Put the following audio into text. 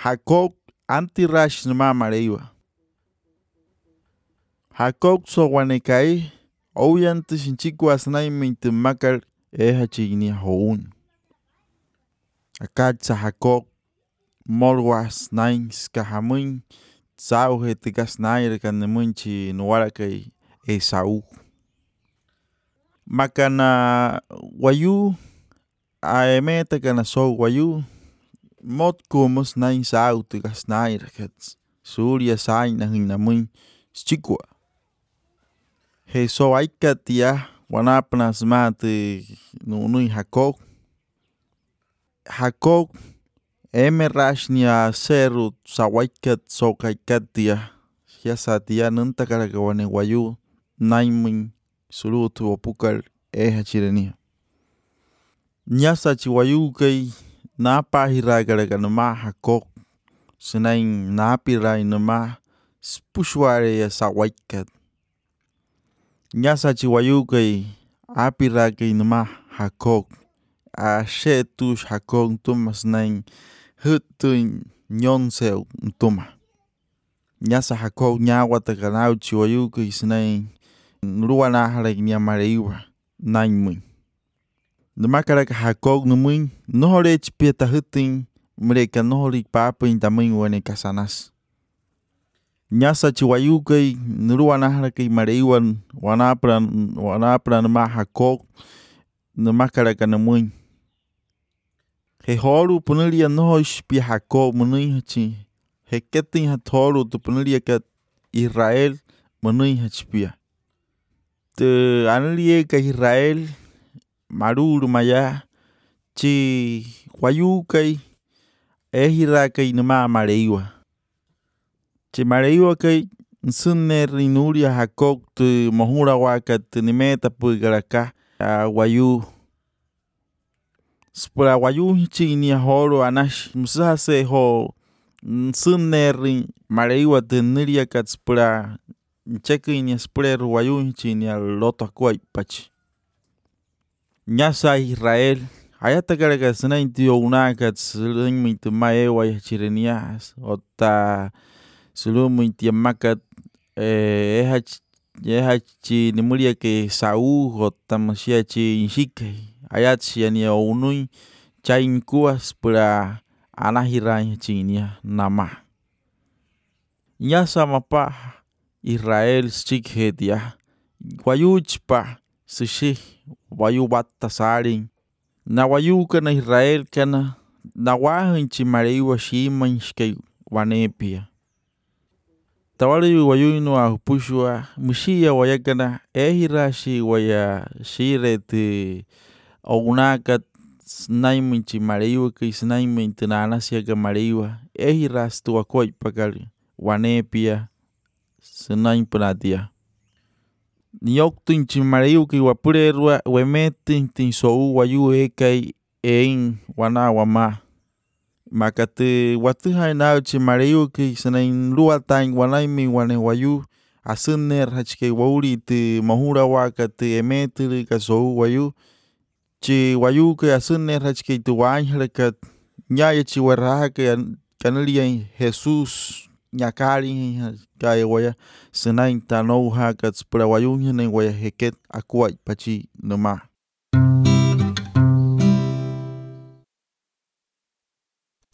Jacob antirash nama mareiwa. Jacob so wanekai ouyante shinchiku asnai mintimakal hachigni houn. Akatsa Jacob molwas nain skahamun sauhe tikas nair kanemunchi nuarakai Esau. Makana wayu aemeta kana so wayu mot kumus nain sau tikas nair kats surya sain na hinamun chikwa. He so aikatia wanapnas mate nunui Jacob. Jacob emerashnia seru sawaikat so kaikatia hiasatia nantakarakawane wayu naimin sulutu opukal hachirenia. Nyasa chiwayu kai napahira garaganama Jacob senain napirai nama spushware ya sawaikat. Nyasa chiwayu kai apira kai nama Jacob shetush Jacob tumas nain hutun nyonsel tuma. Nyasa Jacob nyawata kanau chiwayu kai senain nuruana halek niamareiwa nainmun. Namakaraka Jacob numuin nohore chpieta hutin mereka nohori papin tamin wane kasanas. Nyasa chiwayu kai nuruana halek mareiwan wanapra nama Jacob namakaraka numuin. He horu punelia nohosh pi Jacob munui hachi. He ketin hatoru tu punelia kat Israel munui hachpia. Te anelie ka Israel maruru maya chi wayu kai ehira kai nama mareiwa. Chi mareiwa kai nsunne rinuria Jacob tu mohura wakat nimeta puigaraka wayu. Spura wayu chi ni horo anash msase ho nsunne rin mareiwa tu niria kat spura cheki ni spura wayu chi ni loto kwai pachi. Nyasa Israel ayata karaga senain tio unakat seleng mintu maewa chirenias ota selum mintu makat hachi nimuria ke Saul ota masia chi inshike ayat siania unui chain kuas pura anahirai chinia nama. Nyasa mapa Israel sikhetia wayuchpa sishi wayu batasarin na wayu kana Israel kana nawahin chimareiwa shimanshke wanepia. Tawali wayu no ahupushwa mushia wayakana ehirashi waya shirete ounakat snaimin chimareiwa ki snaimin tinanasia ka mareiwa ehiras tu akoi pakali wanepia senain panatia. Niok tin chimareiwa ki wapurerwa wemetin tin sou wayu ekai ein wanawama. Makate watuhai nao chimareiwa ki senain luatain wanaimi wane wayu asunner hachke wauri ti mahura wakate emetri ka sou wayu. Chi wayu ke asunner hachke tu wanhlekat nyaya chi waraha ke kanalia Jesus nyakari kaya waya senain tanou hakat spura wayu ne waya heket akwai pachi nama.